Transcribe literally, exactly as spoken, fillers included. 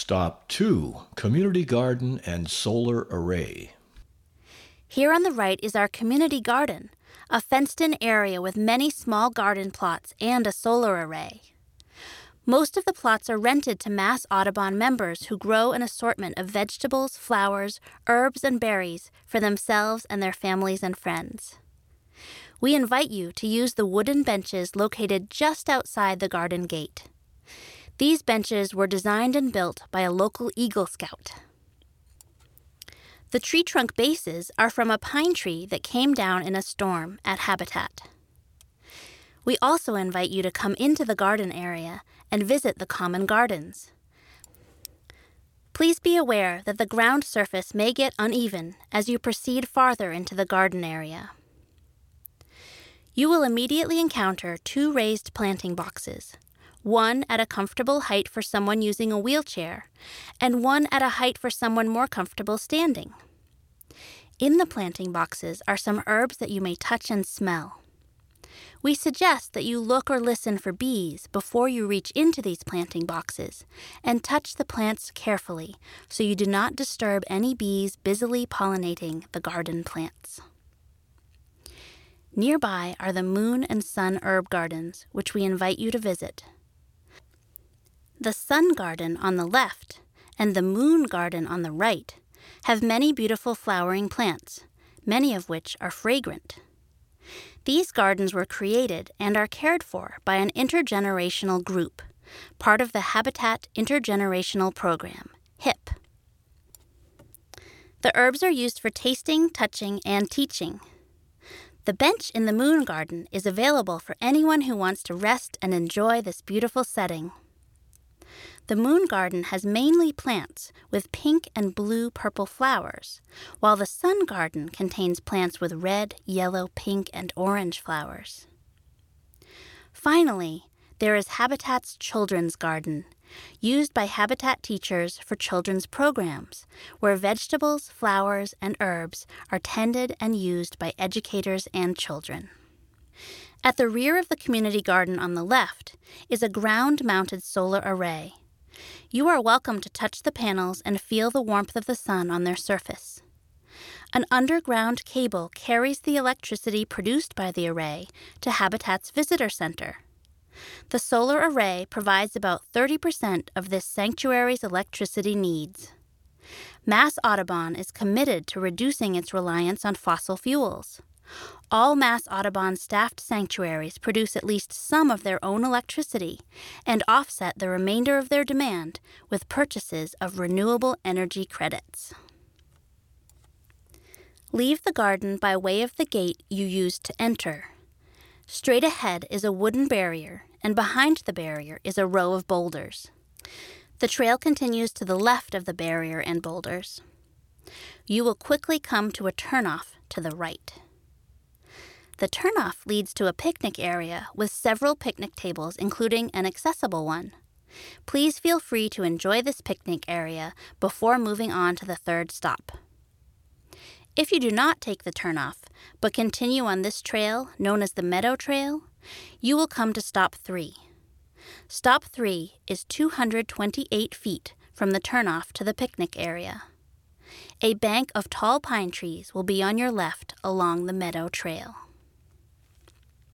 Stop two, Community Garden and Solar Array. Here on the right is our community garden, a fenced-in area with many small garden plots and a solar array. Most of the plots are rented to Mass Audubon members who grow an assortment of vegetables, flowers, herbs, and berries for themselves and their families and friends. We invite you to use the wooden benches located just outside the garden gate. These benches were designed and built by a local Eagle Scout. The tree trunk bases are from a pine tree that came down in a storm at Habitat. We also invite you to come into the garden area and visit the common gardens. Please be aware that the ground surface may get uneven as you proceed farther into the garden area. You will immediately encounter two raised planting boxes, one at a comfortable height for someone using a wheelchair, and one at a height for someone more comfortable standing. In the planting boxes are some herbs that you may touch and smell. We suggest that you look or listen for bees before you reach into these planting boxes and touch the plants carefully so you do not disturb any bees busily pollinating the garden plants. Nearby are the Moon and Sun herb gardens, which we invite you to visit. The Sun Garden on the left and the Moon Garden on the right have many beautiful flowering plants, many of which are fragrant. These gardens were created and are cared for by an intergenerational group, part of the Habitat Intergenerational Program, HIP. The herbs are used for tasting, touching, and teaching. The bench in the Moon Garden is available for anyone who wants to rest and enjoy this beautiful setting. The Moon Garden has mainly plants with pink and blue-purple flowers, while the Sun Garden contains plants with red, yellow, pink, and orange flowers. Finally, there is Habitat's Children's Garden, used by Habitat teachers for children's programs, where vegetables, flowers, and herbs are tended and used by educators and children. At the rear of the community garden on the left is a ground-mounted solar array. You are welcome to touch the panels and feel the warmth of the sun on their surface. An underground cable carries the electricity produced by the array to Habitat's visitor center. The solar array provides about thirty percent of this sanctuary's electricity needs. Mass Audubon is committed to reducing its reliance on fossil fuels. All Mass Audubon staffed sanctuaries produce at least some of their own electricity and offset the remainder of their demand with purchases of renewable energy credits. Leave the garden by way of the gate you used to enter. Straight ahead is a wooden barrier, and behind the barrier is a row of boulders. The trail continues to the left of the barrier and boulders. You will quickly come to a turnoff to the right. The turnoff leads to a picnic area with several picnic tables, including an accessible one. Please feel free to enjoy this picnic area before moving on to the third stop. If you do not take the turnoff, but continue on this trail, known as the Meadow Trail, you will come to stop three. Stop three is two hundred twenty-eight feet from the turnoff to the picnic area. A bank of tall pine trees will be on your left along the Meadow Trail.